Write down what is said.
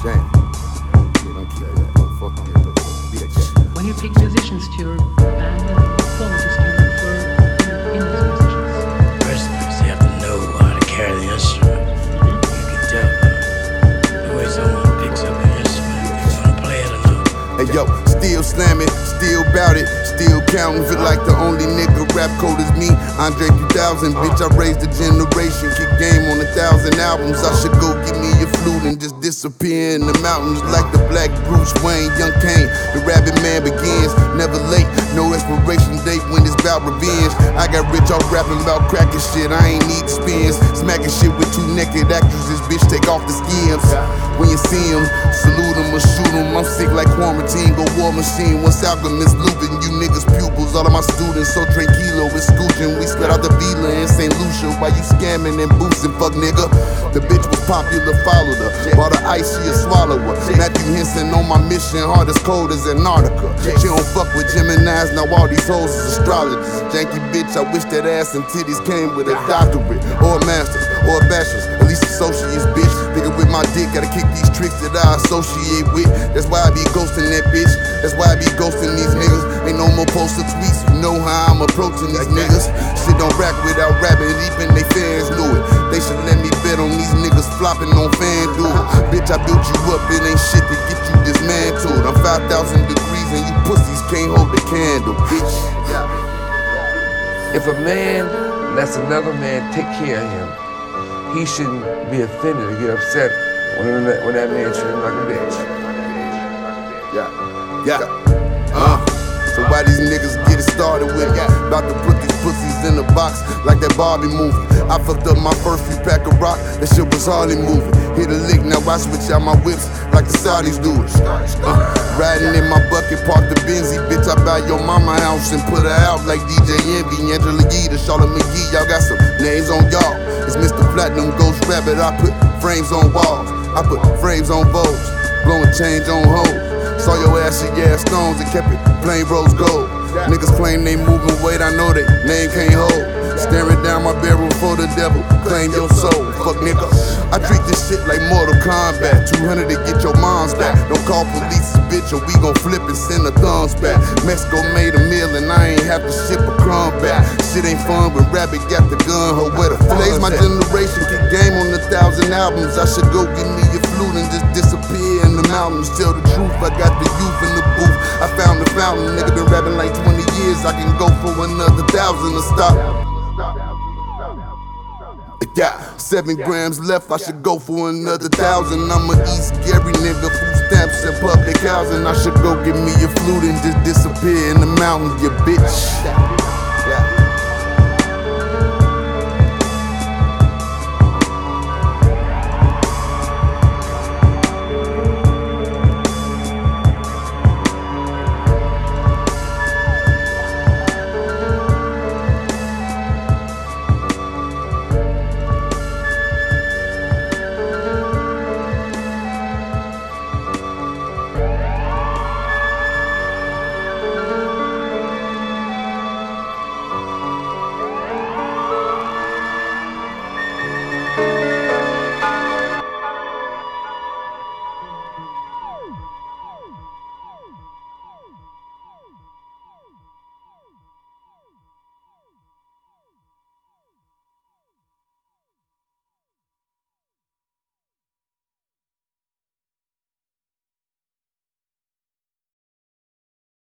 When you pick musicians to your band, what qualities do you look for in those musicians? First things you have to know how to carry the instrument. You can tell. Always someone picks up an instrument, they wanna play it or not. Hey yo, still slamming, still bout it, still counting. Feel like the only nigga rap code is me. Andre 3000, bitch, I raised a generation. Kick game on 1,000 albums. I should go give me a flute and just disappear in the mountains like the Black Bruce Wayne, Young Kane. The Rabbit Man begins, never late. No expiration date when it's about revenge. I got rich off rapping about cracking shit. I ain't need spins. Smacking shit with 2 naked actresses, bitch, take off the skins. When you see them, salute them or shoot them. I'm sick like quarantine, go war machine. Once Alchemist looping, you niggas pupils. All of my students so tranquilo, it's scooching. We split out the villa in St. Lucia. While you scamming and boosting, fuck nigga. The bitch was popular, followed her. Bought her ice, she a swallower. Matthew Henson on my mission, hard as cold as Antarctica. She don't fuck with Geminis, now all these hoes is astrologers. Janky bitch, I wish that ass and titties came with a doctorate, or a master's, or a bachelor's, at least associates, bitch. Nigga with my dick, gotta kick these tricks that I associate with. That's why I be ghosting that bitch. That's why I be ghosting these niggas. Ain't no more poster tweets, you know how I'm approaching these niggas. Shit don't rap without rapping, even they fans knew it. They should let me bet on these niggas flopping on FanDuel. Bitch, I built you up, it ain't shit to get you dismantled. I'm 5,000 degrees and you pussies can't hold the candle, bitch. If a man lets another man take care of him, he shouldn't be offended or get upset when that man treats him like a bitch. So why these niggas get it started with it? About to put these pussies in a box like that Barbie movie. I fucked up my first few pack of rock, that shit was hardly moving. Hit a lick, now I switch out my whips like the Saudis do it. Riding in my bucket, park the Benzie, bitch, I buy your mama house and put her out like DJ Envy, Angela Yee, the Charlotte McGee. Y'all got some names on y'all. It's Mr. Platinum Ghost Rabbit. I put frames on walls, I put frames on bows, blowing change on hoes. Saw your ass shit, yeah, stones and kept it plain rose gold. Niggas claim they moving weight, I know they name can't hold. Staring down my barrel for the devil, claim your soul, fuck nigga. I treat this shit like Mortal Kombat, 200 to get your moms back. Don't call police, bitch, or we gon' flip and send the thumbs back. Mexico made a meal and I ain't have to ship a crumb back. Shit ain't fun when Rabbit got the gun, ho, where the Today's my generation, kick game on 1,000 albums. I should go give me a flute and just disappear in the mountains. Tell the truth, I got the youth in the booth. I found the fountain, nigga been rapping like 20 years. I can go for another 1,000 to stop. Got 7 grams left, I should go for another 1,000. I'm a East Gary nigga, food stamps and public housing. I should go give me a flute and just disappear in the mountains, you bitch.